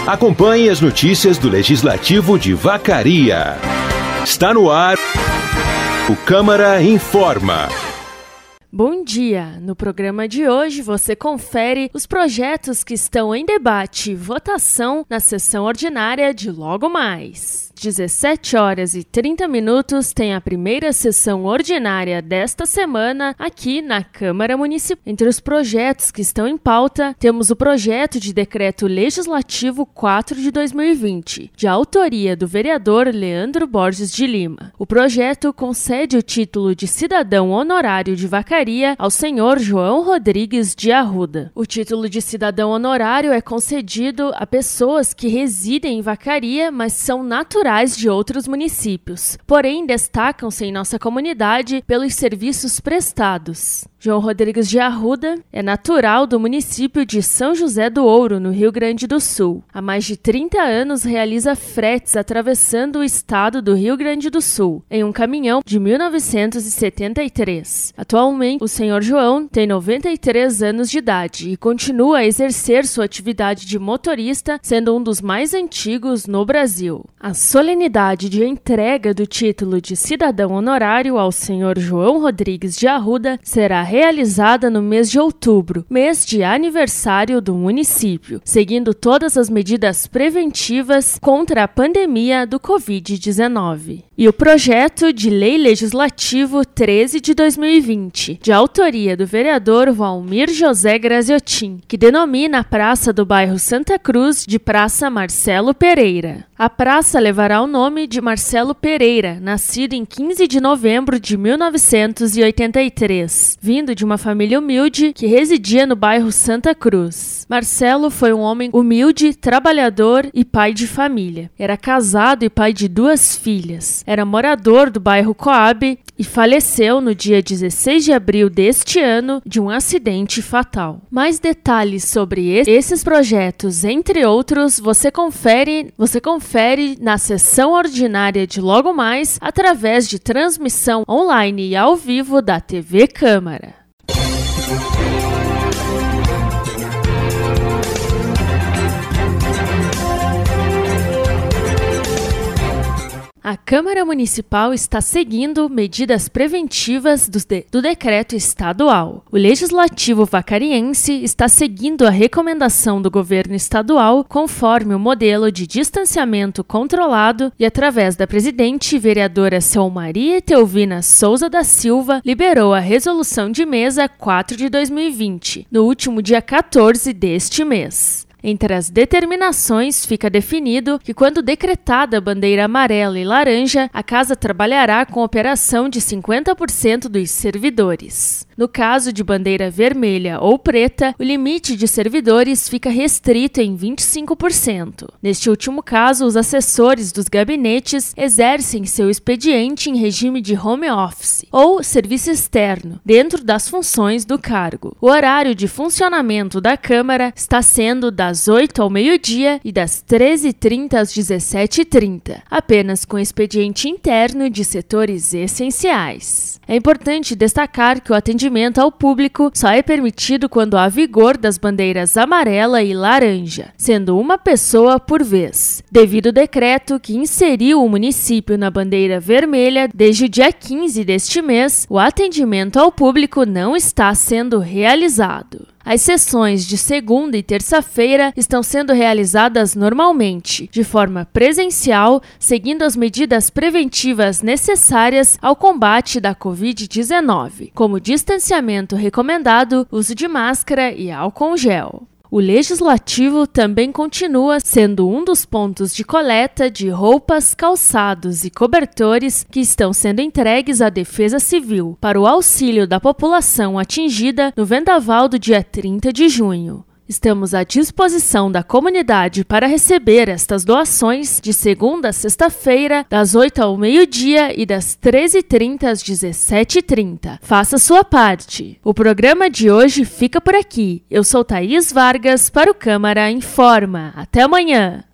Acompanhe as notícias do Legislativo de Vacaria. Está no ar o Câmara Informa. Bom dia! No programa de hoje você confere os projetos que estão em debate e votação na sessão ordinária de logo mais. 17h30 tem a primeira sessão ordinária desta semana aqui na Câmara Municipal. Entre os projetos que estão em pauta, temos o projeto de decreto legislativo 4 de 2020, de autoria do vereador Leandro Borges de Lima. O projeto concede o título de cidadão honorário de Vacaria ao senhor João Rodrigues de Arruda. O título de cidadão honorário é concedido a pessoas que residem em Vacaria, mas são naturais de outros municípios, porém destacam-se em nossa comunidade pelos serviços prestados. João Rodrigues de Arruda é natural do município de São José do Ouro, no Rio Grande do Sul. Há mais de 30 anos realiza fretes atravessando o estado do Rio Grande do Sul, em um caminhão de 1973. Atualmente, o senhor João tem 93 anos de idade e continua a exercer sua atividade de motorista, sendo um dos mais antigos no Brasil. A solenidade de entrega do título de cidadão honorário ao senhor João Rodrigues de Arruda será realizada no mês de outubro, mês de aniversário do município, seguindo todas as medidas preventivas contra a pandemia do Covid-19. E o projeto de lei legislativo 13 de 2020, de autoria do vereador Valmir José Graziotin, que denomina a praça do bairro Santa Cruz de Praça Marcelo Pereira. A praça levará o nome de Marcelo Pereira, nascido em 15 de novembro de 1983, vindo de uma família humilde que residia no bairro Santa Cruz. Marcelo foi um homem humilde, trabalhador e pai de família. Era casado e pai de 2 filhas. Era morador do bairro Coab e faleceu no dia 16 de abril deste ano de um acidente fatal. Mais detalhes sobre esses projetos, entre outros, você confere na sessão ordinária de logo mais através de transmissão online e ao vivo da TV Câmara. A Câmara Municipal está seguindo medidas preventivas do decreto estadual. O Legislativo Vacariense está seguindo a recomendação do governo estadual conforme o modelo de distanciamento controlado e, através da presidente vereadora Selmaria Teovina Souza da Silva, liberou a Resolução de Mesa 4 de 2020, no último dia 14 deste mês. Entre as determinações, fica definido que, quando decretada a bandeira amarela e laranja, a casa trabalhará com operação de 50% dos servidores. No caso de bandeira vermelha ou preta, o limite de servidores fica restrito em 25%. Neste último caso, os assessores dos gabinetes exercem seu expediente em regime de home office ou serviço externo, dentro das funções do cargo. O horário de funcionamento da Câmara está sendo das 8 ao meio-dia e das 13h30 às 17h30, apenas com expediente interno de setores essenciais. É importante destacar que o atendimento ao público só é permitido quando há vigor das bandeiras amarela e laranja, sendo uma pessoa por vez, devido ao decreto que inseriu o município na bandeira vermelha desde o dia 15 deste mês. O atendimento ao público não está sendo realizado. As sessões de segunda e terça-feira estão sendo realizadas normalmente, de forma presencial, seguindo as medidas preventivas necessárias ao combate da Covid-19, como distanciamento recomendado, uso de máscara e álcool gel. O Legislativo também continua sendo um dos pontos de coleta de roupas, calçados e cobertores que estão sendo entregues à Defesa Civil para o auxílio da população atingida no vendaval do dia 30 de junho. Estamos à disposição da comunidade para receber estas doações de segunda a sexta-feira, das 8 ao meio-dia e das 13h30 às 17h30. Faça sua parte. O programa de hoje fica por aqui. Eu sou Thaís Vargas para o Câmara Informa. Até amanhã!